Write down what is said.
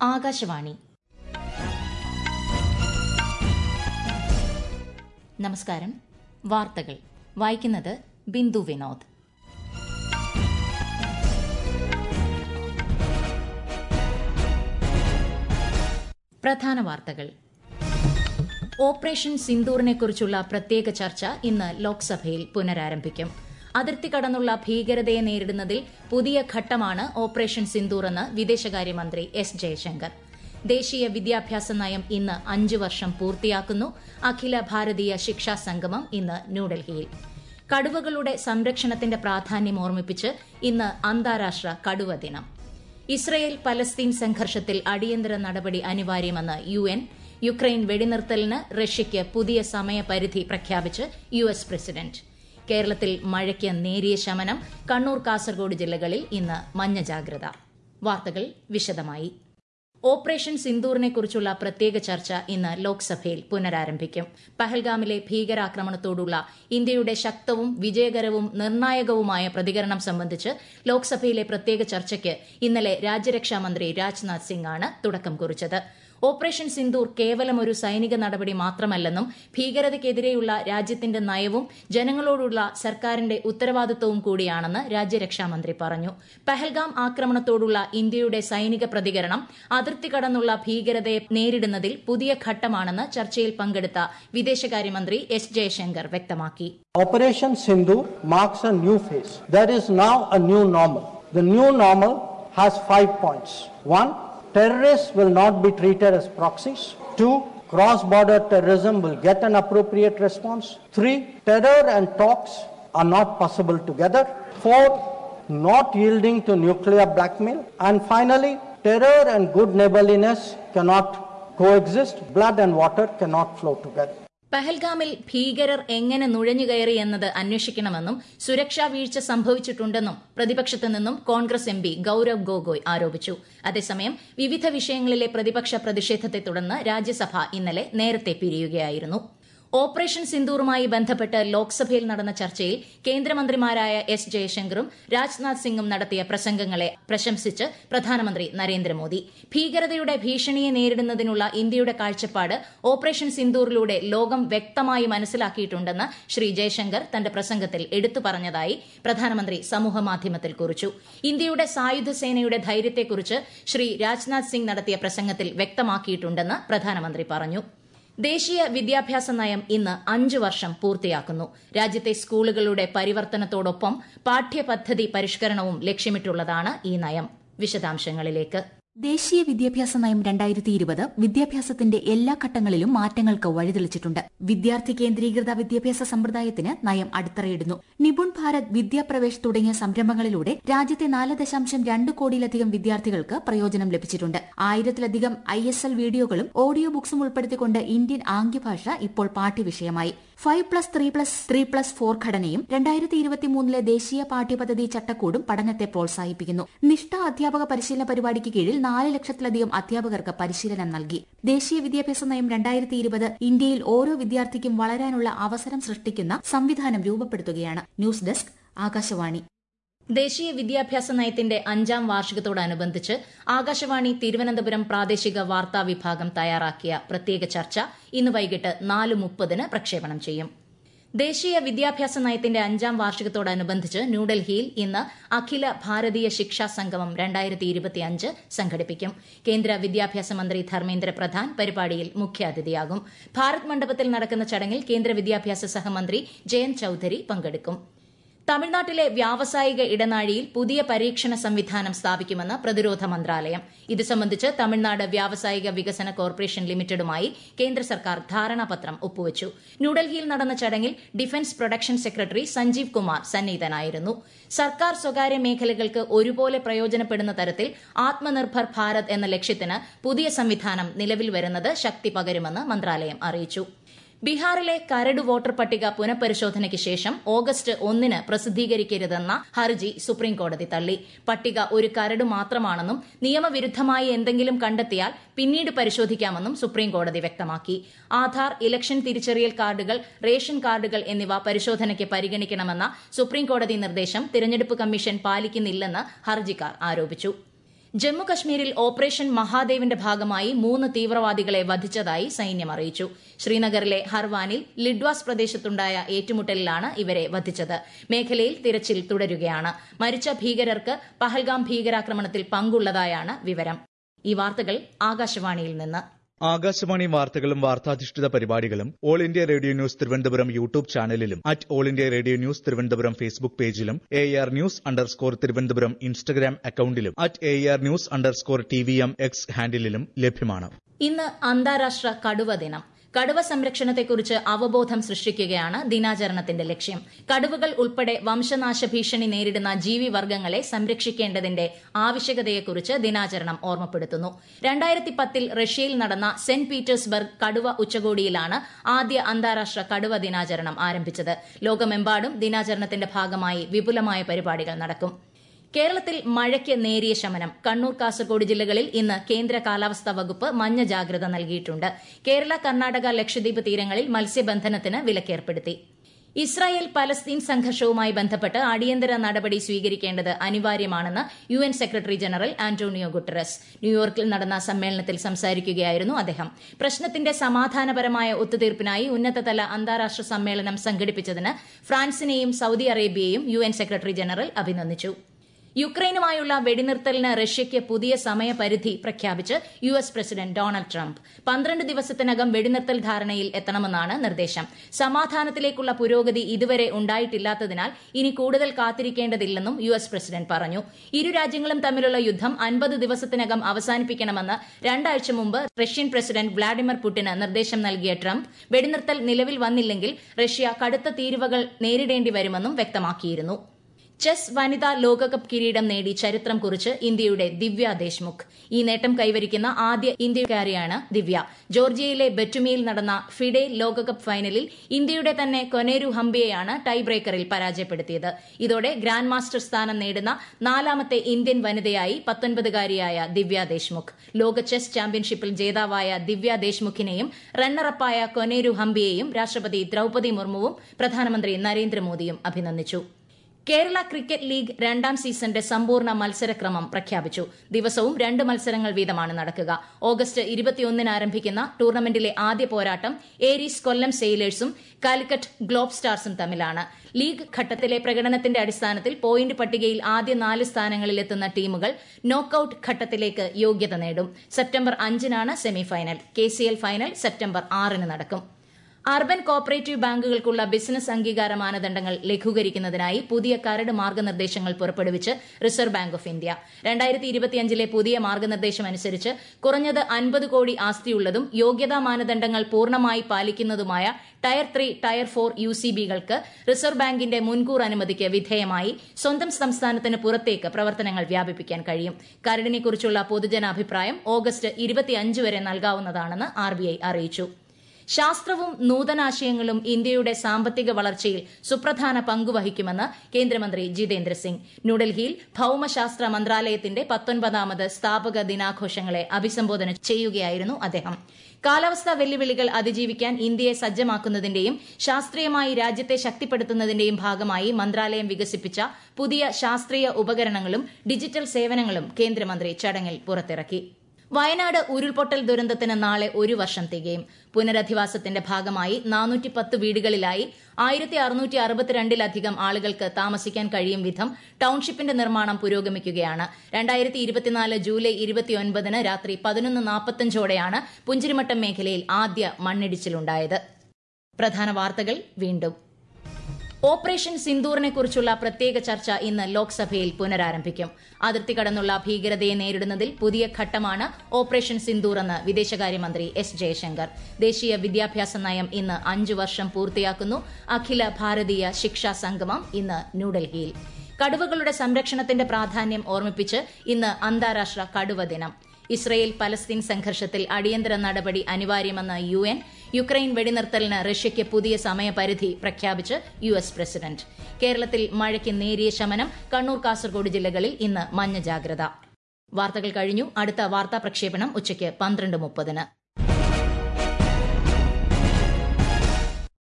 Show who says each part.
Speaker 1: ആകാശവാണി. നമസ്കാരം. വാർത്തകൾ വായിക്കുന്നത് ബിന്ദു വിനോദ്. പ്രധാന വാർത്തകൾ. ഓപ്പറേഷൻ സിന്ദൂറിനെക്കുറിച്ചുള്ള പ്രത്യേക ചർച്ച ഇന്ന് ലോക്സഭയിൽ പുനരാരംഭിക്കും. അതിർത്തി കടന്നുള്ള ഭീകരതയെ നേരിടുന്നതിൽ പുതിയ ഘട്ടമാണ് ഓപ്പറേഷൻ സിന്ദൂർ എന്ന് വിദേശകാര്യമന്ത്രി എസ് ജയശങ്കർ. ദേശീയ വിദ്യാഭ്യാസ നയം ഇന്ന് 5 വർഷം പൂർത്തിയാക്കുന്നു. അഖില ഭാരതീയ ശിക്ഷാ സംഗമം ഇന്ന് ന്യൂഡൽഹിയിൽ. കടുവകളുടെ സംരക്ഷണത്തിന്റെ പ്രാധാന്യം ഓർമ്മിപ്പിച്ച് ഇന്ന് അന്താരാഷ്ട്ര കടുവ ദിനം. ഇസ്രയേൽ പലസ്തീൻ സംഘർഷത്തിൽ അടിയന്തര നടപടി അനിവാര്യമെന്ന് UN. യുക്രൈൻ വെടിനിർത്തലിന് റഷ്യയ്ക്ക് പുതിയ സമയപരിധി പ്രഖ്യാപിച്ച് US പ്രസിഡന്റ്. കേരളത്തിൽ മഴയ്ക്ക് നേരിയ ശമനം. കണ്ണൂർ, കാസർഗോഡ് ജില്ലകളിൽ ഇന്ന് മഞ്ഞ ജാഗ്രത. വാർത്തകൾ വിശദമായി. ഓപ്പറേഷൻ സിന്ദൂറിനെക്കുറിച്ചുള്ള പ്രത്യേക ചർച്ച ഇന്ന് ലോക്സഭയിൽ പുനരാരംഭിക്കും. പഹൽഗാമിലെ ഭീകരാക്രമണത്തോടുള്ള ഇന്ത്യയുടെ ശക്തവും വിജയകരവും നിർണായകവുമായ പ്രതികരണം സംബന്ധിച്ച് ലോക്സഭയിലെ പ്രത്യേക ചർച്ചയ്ക്ക് ഇന്നലെ രാജ്യരക്ഷാമന്ത്രി രാജ്നാഥ് സിംഗ് ആണ് തുടക്കം കുറിച്ചത്. ഓപ്പറേഷൻ സിന്ദൂർ കേവലം ഒരു സൈനിക നടപടി മാത്രമല്ലെന്നും ഭീകരതയ്ക്കെതിരെയുള്ള രാജ്യത്തിന്റെ നയവും ജനങ്ങളോടുള്ള സർക്കാരിന്റെ ഉത്തരവാദിത്വവും കൂടിയാണെന്ന് രാജ്യരക്ഷാമന്ത്രി പറഞ്ഞു. പഹൽഗാം ആക്രമണത്തോടുള്ള ഇന്ത്യയുടെ സൈനിക പ്രതികരണം അതിർത്തി കടന്നുള്ള ഭീകരതയെ നേരിടുന്നതിൽ പുതിയ ഘട്ടമാണെന്ന് ചർച്ചയിൽ പങ്കെടുത്ത വിദേശകാര്യമന്ത്രി എസ് ജയശങ്കർ വ്യക്തമാക്കി.
Speaker 2: Operation Sindoor marks a new phase. There is now a new normal. The new normal has 5 points. 1. Terrorists will not be treated as proxies. 2. Cross-border terrorism will get an appropriate response. 3. Terror and talks are not possible together. 4. Not yielding to nuclear blackmail. And finally, terror and good neighborliness cannot coexist. Blood and water cannot flow together.
Speaker 1: പഹൽഗാമിൽ ഭീകരർ എങ്ങനെ നുഴഞ്ഞുകയറി എന്നത് അന്വേഷിക്കണമെന്നും സുരക്ഷാ വീഴ്ച സംഭവിച്ചിട്ടുണ്ടെന്നും പ്രതിപക്ഷത്തു നിന്നും Congress MP Gaurav Gogoi ആരോപിച്ചു. അതേസമയം വിവിധ വിഷയങ്ങളിലെ പ്രതിപക്ഷ പ്രതിഷേധത്തെ തുടർന്ന് രാജ്യസഭ ഇന്നലെ നേരത്തെ പിരിയുകയായിരുന്നു. ഓപ്പറേഷൻ സിന്ദൂറുമായി ബന്ധപ്പെട്ട് ലോക്സഭയിൽ നടന്ന ചർച്ചയിൽ കേന്ദ്രമന്ത്രിമാരായ എസ് ജയശങ്കറും രാജ്നാഥ് സിംഗും നടത്തിയ പ്രസംഗങ്ങളെ പ്രശംസിച്ച് പ്രധാനമന്ത്രി നരേന്ദ്രമോദി. ഭീകരതയുടെ ഭീഷണിയെ നേരിടുന്നതിനുള്ള ഇന്ത്യയുടെ കാഴ്ചപ്പാട് ഓപ്പറേഷൻ സിന്ദൂറിലൂടെ ലോകം വ്യക്തമായി മനസ്സിലാക്കിയിട്ടുണ്ടെന്ന് ശ്രീ ജയശങ്കർ തന്റെ പ്രസംഗത്തിൽ എടുത്തു പറഞ്ഞതായി പ്രധാനമന്ത്രി സമൂഹമാധ്യമത്തിൽ കുറിച്ചു. ഇന്ത്യയുടെ സായുധ സേനയുടെ ധൈര്യത്തെക്കുറിച്ച് ശ്രീ രാജ്നാഥ് സിംഗ് നടത്തിയ പ്രസംഗത്തിൽ വ്യക്തമാക്കിയിട്ടുണ്ടെന്ന് പ്രധാനമന്ത്രി പറഞ്ഞു. ദേശീയ വിദ്യാഭ്യാസ നയം ഇന്ന് 5 വർഷം പൂർത്തിയാക്കുന്നു. രാജ്യത്തെ സ്കൂളുകളുടെ പരിവർത്തനത്തോടൊപ്പം പാഠ്യപദ്ധതി പരിഷ്കരണവും ലക്ഷ്യമിട്ടുള്ളതാണ് ഈ നയം. വിശദാംശങ്ങളിലേക്ക്.
Speaker 3: ദേശീയ വിദ്യാഭ്യാസ നയം 2020 വിദ്യാഭ്യാസത്തിന്റെ എല്ലാ ഘട്ടങ്ങളിലും മാറ്റങ്ങൾക്ക് വഴിതെളിച്ചിട്ടുണ്ട്. വിദ്യാർത്ഥി കേന്ദ്രീകൃത വിദ്യാഭ്യാസ സമ്പ്രദായത്തിന് നയം അടിത്തറയിടുന്നു. നിപുൺ ഭാരത്, വിദ്യാപ്രവേശ് തുടങ്ങിയ സംരംഭങ്ങളിലൂടെ രാജ്യത്തെ 4.2 കോടിയിലധികം വിദ്യാർത്ഥികൾക്ക് പ്രയോജനം ലഭിച്ചിട്ടുണ്ട്. 1000-ലധികം ISL വീഡിയോകളും ഓഡിയോ ബുക്സും ഉൾപ്പെടുത്തിക്കൊണ്ട് ഇന്ത്യൻ ആംഗ്യഭാഷ ഇപ്പോൾ പാഠ്യവിഷയമായി. 5+3+3+4 ഘടനയും 2023 ദേശീയ പാഠ്യപദ്ധതി ചട്ടക്കൂടും പഠനത്തെ പ്രോത്സാഹിപ്പിക്കുന്നു. നിഷ്ഠ അധ്യാപക പരിശീലന പരിപാടിക്ക് കീഴിൽ 4 ലക്ഷത്തിലധികം അധ്യാപകർക്ക് പരിശീലനം നൽകി. ദേശീയ വിദ്യാഭ്യാസ നയം 2020 ഇന്ത്യയിൽ ഓരോ വിദ്യാർത്ഥിക്കും വളരാനുള്ള അവസരം സൃഷ്ടിക്കുന്ന സംവിധാനം രൂപപ്പെടുത്തുകയാണ്. News desk, Akashvani.
Speaker 1: ദേശീയ വിദ്യാഭ്യാസ നയത്തിന്റെ 5ാം വാർഷികത്തോടനുബന്ധിച്ച് ആകാശവാണി തിരുവനന്തപുരം പ്രാദേശിക വാർത്താ വിഭാഗം തയ്യാറാക്കിയ പ്രത്യേക ചർച്ച ഇന്ന് വൈകിട്ട് 4:30 പ്രക്ഷേപണം ചെയ്യും. ദേശീയ വിദ്യാഭ്യാസ നയത്തിന്റെ 5ാം വാർഷികത്തോടനുബന്ധിച്ച് ന്യൂഡൽഹിയിൽ ഇന്ന് അഖില ഭാരതീയ ശിക്ഷാ സംഗമം 2025 സംഘടിപ്പിക്കും. കേന്ദ്ര വിദ്യാഭ്യാസ മന്ത്രി ധർമ്മേന്ദ്ര പ്രധാൻ പരിപാടിയിൽ മുഖ്യാതിഥിയാകും. ഭാരത് മണ്ഡപത്തിൽ നടക്കുന്ന ചടങ്ങിൽ കേന്ദ്ര വിദ്യാഭ്യാസ സഹമന്ത്രി ജയന്ത് ചൌധരി പങ്കെടുക്കും. തമിഴ്നാട്ടിലെ വ്യാവസായിക ഇടനാഴിയിൽ പുതിയ പരീക്ഷണ സംവിധാനം സ്ഥാപിക്കുമെന്ന് പ്രതിരോധ മന്ത്രാലയം. ഇത് സംബന്ധിച്ച് തമിഴ്നാട് വ്യാവസായിക വികസന കോർപ്പറേഷൻ ലിമിറ്റഡുമായി കേന്ദ്ര സർക്കാർ ധാരണാപത്രം ഒപ്പുവച്ചു. ന്യൂഡൽഹിയിൽ നടന്ന ചടങ്ങിൽ defence production secretary Sanjeev Kumar സന്നിഹിതനായിരുന്നു. സർക്കാർ സ്വകാര്യ മേഖലകൾക്ക് ഒരുപോലെ പ്രയോജനപ്പെടുന്ന തരത്തിൽ ആത്മനിർഭർ ഭാരത് എന്ന ലക്ഷ്യത്തിന് പുതിയ സംവിധാനം നിലവിൽ വരുന്നത് ശക്തി പകരുമെന്ന് മന്ത്രാലയം അറിയിച്ചു. ബീഹാറിലെ കരട് വോട്ടർ പട്ടിക പുനഃപരിശോധനയ്ക്ക് ശേഷം ഓഗസ്റ്റ് 1 പ്രസിദ്ധീകരിക്കരുതെന്ന ഹർജി സുപ്രീംകോടതി തള്ളി. പട്ടിക ഒരു കരട് മാത്രമാണെന്നും നിയമവിരുദ്ധമായി എന്തെങ്കിലും കണ്ടെത്തിയാൽ പിന്നീട് പരിശോധിക്കാമെന്നും സുപ്രീംകോടതി വ്യക്തമാക്കി. ആധാർ, ഇലക്ഷൻ തിരിച്ചറിയൽ കാർഡുകൾ, റേഷൻ കാർഡുകൾ എന്നിവ പരിശോധനയ്ക്ക് പരിഗണിക്കണമെന്ന സുപ്രീംകോടതി നിർദ്ദേശം തിരഞ്ഞെടുപ്പ് കമ്മീഷൻ പാലിക്കുന്നില്ലെന്ന് ഹർജിക്കാർ ആരോപിച്ചു. ജമ്മുകശ്മീരിൽ ഓപ്പറേഷൻ മഹാദേവിന്റെ ഭാഗമായി 3 തീവ്രവാദികളെ വധിച്ചതായി സൈന്യം അറിയിച്ചു. ശ്രീനഗറിലെ ഹർവാനിൽ ലിഡ്വാസ് പ്രദേശത്തുണ്ടായ ഏറ്റുമുട്ടലിലാണ് ഇവരെ വധിച്ചത്. മേഖലയിൽ തിരച്ചിൽ തുടരുകയാണ്. മരിച്ച ഭീകരർക്ക് പഹൽഗാം ഭീകരാക്രമണത്തിൽ പങ്കുള്ളതായാണ് വിവരം. ഈ വാർത്തകൾ ആകാശവാണിയിൽ നിന്ന്.
Speaker 4: ആകാശവാണി വാർത്തകളും വാർത്താധിഷ്ഠിത പരിപാടികളും all India radio news Thiruvananthapuram YouTube ചാനലിലും all India radio news Thiruvananthapuram Facebook പേജിലും AR News_ തിരുവനന്തപുരം ഇൻസ്റ്റഗ്രാം അക്കൌണ്ടിലും @AR_TVM X ഹാൻഡിലും ലഭ്യമാണ്.
Speaker 1: ഇന്ന് അന്താരാഷ്ട്ര കടുവ ദിനം. കടുവ സംരക്ഷണത്തെക്കുറിച്ച് അവബോധം സൃഷ്ടിക്കുകയാണ് ദിനാചരണത്തിന്റെ ലക്ഷ്യം. കടുവകൾ ഉൾപ്പെടെ വംശനാശ ഭീഷണി നേരിടുന്ന ജീവിവർഗ്ഗങ്ങളെ സംരക്ഷിക്കേണ്ടതിന്റെ ആവശ്യകതയെക്കുറിച്ച് ദിനാചരണം ഓർമ്മപ്പെടുത്തുന്നു. 2010 റഷ്യയിൽ നടന്ന സെന്റ് പീറ്റേഴ്സ്ബർഗ് കടുവ ഉച്ചകോടിയിലാണ് ആദ്യ അന്താരാഷ്ട്ര കടുവ ദിനാചരണം ആരംഭിച്ചത്. ലോകമെമ്പാടും ദിനാചരണത്തിന്റെ ഭാഗമായി വിപുലമായ പരിപാടികൾ നടക്കും. കേരളത്തിൽ മഴയ്ക്ക് നേരിയ ശമനം. കണ്ണൂർ, കാസർഗോഡ് ജില്ലകളിൽ ഇന്ന് കേന്ദ്ര കാലാവസ്ഥാ വകുപ്പ് മഞ്ഞ ജാഗ്രത നൽകിയിട്ടുണ്ട്. കേരള, കർണാടക, ലക്ഷദ്വീപ് തീരങ്ങളിൽ മത്സ്യബന്ധനത്തിന് വിലക്കേർപ്പെടുത്തി. ഇസ്രായേൽ പലസ്തീൻ സംഘർഷവുമായി ബന്ധപ്പെട്ട് അടിയന്തര നടപടി സ്വീകരിക്കേണ്ടത് അനിവാര്യമാണെന്ന് UN secretary general Antonio Guterres. ന്യൂയോർക്കിൽ നടന്ന സമ്മേളനത്തിൽ സംസാരിക്കുകയായിരുന്നു അദ്ദേഹം. പ്രശ്നത്തിന്റെ സമാധാനപരമായ ഒത്തുതീർപ്പിനായി ഉന്നതതല അന്താരാഷ്ട്ര സമ്മേളനം സംഘടിപ്പിച്ചതിന് ഫ്രാൻസിനെയും സൌദി അറേബ്യയെയും UN സെക്രട്ടറി ജനറൽ അഭിനന്ദിച്ചു. യുക്രൈനുമായുള്ള വെടിനിർത്തലിന് റഷ്യയ്ക്ക് പുതിയ സമയപരിധി പ്രഖ്യാപിച്ച് US പ്രസിഡന്റ് ഡൊണാൾഡ് ട്രംപ്. 12 ദിവസത്തിനകം വെടിനിർത്തൽ ധാരണയിൽ എത്തണമെന്നാണ് നിർദ്ദേശം. സമാധാനത്തിലേക്കുള്ള പുരോഗതി ഇതുവരെ ഉണ്ടായിട്ടില്ലാത്തതിനാൽ ഇനി കൂടുതൽ കാത്തിരിക്കേണ്ടതില്ലെന്നും US പ്രസിഡന്റ് പറഞ്ഞു. ഇരു രാജ്യങ്ങളും തമ്മിലുള്ള യുദ്ധം 50 ദിവസത്തിനകം അവസാനിപ്പിക്കണമെന്ന് 2 ആഴ്ച മുമ്പ് റഷ്യൻ പ്രസിഡന്റ് വ്ളാഡിമിർ പുടിന് നിർദ്ദേശം നൽകിയ ട്രംപ് വെടിനിർത്തൽ നിലവിൽ വന്നില്ലെങ്കിൽ റഷ്യ കടുത്ത തീരുവകൾ നേരിടേണ്ടി വരുമെന്നും വ്യക്തമാക്കിയിരുന്നു. ചെസ് വനിതാ ലോകകപ്പ് കിരീടം നേടി ചരിത്രം കുറിച്ച് ഇന്ത്യയുടെ ദിവ്യ ദേശ്മുഖ്. ഈ നേട്ടം കൈവരിക്കുന്ന ആദ്യ ഇന്ത്യക്കാരിയാണ് ദിവ്യ. ജോർജിയയിലെ ബറ്റുമിയിൽ നടന്ന ഫിഡെ ലോകകപ്പ് ഫൈനലിൽ ഇന്ത്യയുടെ തന്നെ കൊനേരു ഹംപിയെയാണ് ടൈ ബ്രേക്കറിൽ പരാജയപ്പെടുത്തിയത്. ഇതോടെ ഗ്രാൻഡ് മാസ്റ്റർ സ്ഥാനം നേടുന്ന 4ാമത്തെ ഇന്ത്യൻ വനിതയായി 19-കാരിയായ ദിവ്യ ദേശ്മുഖ്. ലോക ചെസ് ചാമ്പ്യൻഷിപ്പിൽ ജേതാവായ ദിവ്യ ദേശ്മുഖിനെയും റണ്ണറപ്പായ കൊനേരു ഹംപിയെയും രാഷ്ട്രപതി ദ്രൌപദി മുർമുവും പ്രധാനമന്ത്രി നരേന്ദ്രമോദിയും അഭിനന്ദിച്ചു. കേരള ക്രിക്കറ്റ് ലീഗ് 2ാം സീസണിന്റെ സമ്പൂർണ്ണ മത്സരക്രമം പ്രഖ്യാപിച്ചു. ദിവസവും 2 മത്സരങ്ങൾ വീതമാണ് നടക്കുക. ഓഗസ്റ്റ് 21-ന് ആരംഭിക്കുന്ന ടൂർണമെന്റിലെ ആദ്യ പോരാട്ടം ഏരീസ് കൊല്ലം സെയിലേഴ്സും കാലിക്കറ്റ് ഗ്ലോബ് സ്റ്റാർസും തമ്മിലാണ്. ലീഗ് ഘട്ടത്തിലെ പ്രകടനത്തിന്റെ അടിസ്ഥാനത്തിൽ പോയിന്റ് പട്ടികയിൽ ആദ്യ 4 സ്ഥാനങ്ങളിലെത്തുന്ന ടീമുകൾ നോക്കൌട്ട് ഘട്ടത്തിലേക്ക് യോഗ്യത നേടും. സെപ്റ്റംബർ 5-നാണ് സെമിഫൈനൽ. KCL ഫൈനൽ സെപ്റ്റംബർ 6-ന് നടക്കും. അർബൻ കോപ്പറേറ്റീവ് ബാങ്കുകൾക്കുള്ള ബിസിനസ് അംഗീകാര മാനദണ്ഡങ്ങൾ ലഘൂകരിക്കുന്നതിനായി പുതിയ കരട് മാർഗ്ഗനിർദ്ദേശങ്ങൾ പുറപ്പെടുവിച്ച് റിസർവ് ബാങ്ക് ഓഫ് ഇന്ത്യ. 2025-ലെ പുതിയ മാർഗ്ഗനിർദ്ദേശം അനുസരിച്ച് കുറഞ്ഞത് 50 കോടി ആസ്തിയുള്ളതും യോഗ്യതാ മാനദണ്ഡങ്ങൾ പൂർണ്ണമായി പാലിക്കുന്നതുമായ ടയർ 3, ടയർ 4 UCBകൾക്ക് റിസർവ് ബാങ്കിന്റെ മുൻകൂർ അനുമതിക്ക് വിധേയമായി സ്വന്തം സംസ്ഥാനത്തിന് പുറത്തേക്ക് പ്രവർത്തനങ്ങൾ വ്യാപിപ്പിക്കാൻ കഴിയും. കരടിനെക്കുറിച്ചുള്ള പൊതുജനാഭിപ്രായം ഓഗസ്റ്റ് 25 വരെ നൽകാവുന്നതാണെന്ന് RBI അറിയിച്ചു. ശാസ്ത്രവും നൂതനാശയങ്ങളും ഇന്ത്യയുടെ സാമ്പത്തിക വളർച്ചയിൽ സുപ്രധാന പങ്കുവഹിക്കുമെന്ന് കേന്ദ്രമന്ത്രി ജിതേന്ദ്ര സിംഗ്. ന്യൂഡൽഹിയിൽ ഭൌമശാസ്ത്ര മന്ത്രാലയത്തിന്റെ 19ാമത് സ്ഥാപക ദിനാഘോഷങ്ങളെ അഭിസംബോധന ചെയ്യുകയായിരുന്നു അദ്ദേഹം. കാലാവസ്ഥാ വെല്ലുവിളികൾ അതിജീവിക്കാൻ ഇന്ത്യയെ സജ്ജമാക്കുന്നതിന്റെയും ശാസ്ത്രീയമായി രാജ്യത്തെ ശക്തിപ്പെടുത്തുന്നതിന്റെയും ഭാഗമായി മന്ത്രാലയം വികസിപ്പിച്ച പുതിയ ശാസ്ത്രീയ ഉപകരണങ്ങളും ഡിജിറ്റൽ സേവനങ്ങളും കേന്ദ്രമന്ത്രി ചടങ്ങിൽ പുറത്തിറക്കി. വയനാട് ഉരുൾപൊട്ടൽ ദുരന്തത്തിന് നാളെ 1 വർഷം തികയും. പുനരധിവാസത്തിന്റെ ഭാഗമായി 410 വീടുകളിലായി 1662-ലധികം ആളുകൾക്ക് താമസിക്കാൻ കഴിയും വിധം ടൌൺഷിപ്പിന്റെ നിർമ്മാണം പുരോഗമിക്കുകയാണ്. 2024 ജൂലൈ 29-ന് രാത്രി 11:45-ഓടെയാണ് പുഞ്ചിരിമട്ടം മേഖലയിൽ ആദ്യ മണ്ണിടിച്ചിലുണ്ടായത്. പ്രധാന വാർത്തകൾ വീണ്ടും. ഓപ്പറേഷൻ സിന്ദൂറിനെക്കുറിച്ചുള്ള പ്രത്യേക ചർച്ച ഇന്ന് ലോക്സഭയിൽ പുനരാരംഭിക്കും. അതിർത്തി കടന്നുള്ള ഭീകരതയെ നേരിടുന്നതിൽ പുതിയ ഘട്ടമാണ് ഓപ്പറേഷൻ സിന്ദൂർ എന്ന് വിദേശകാര്യമന്ത്രി S ജയശങ്കർ. ദേശീയ വിദ്യാഭ്യാസ നയം ഇന്ന് 5 വർഷം പൂർത്തിയാക്കുന്നു. അഖില ഭാരതീയ ശിക്ഷാ സംഗമം ഇന്ന് ന്യൂഡൽഹിയിൽ. കടുവകളുടെ സംരക്ഷണത്തിന്റെ പ്രാധാന്യം ഓർമ്മിപ്പിച്ച് ഇന്ന് അന്താരാഷ്ട്ര കടുവ ദിനം. ഇസ്രയേൽ പലസ്തീൻ സംഘർഷത്തിൽ അടിയന്തര നടപടി അനിവാര്യമെന്ന് UN. യുക്രൈൻ വെടിനിർത്തലിന് റഷ്യയ്ക്ക് പുതിയ സമയപരിധി പ്രഖ്യാപിച്ച് US പ്രസിഡന്റ്. കേരളത്തിൽ മഴയ്ക്ക് നേരിയ ശമനം. കണ്ണൂർ, കാസർഗോഡ് ജില്ലകളിൽ ഇന്ന് മഞ്ഞ ജാഗ്രത. വാർത്തകൾ കഴിഞ്ഞു. അടുത്ത വാർത്താ പ്രക്ഷേപണം ഉച്ചയ്ക്ക് 12:30-ന്.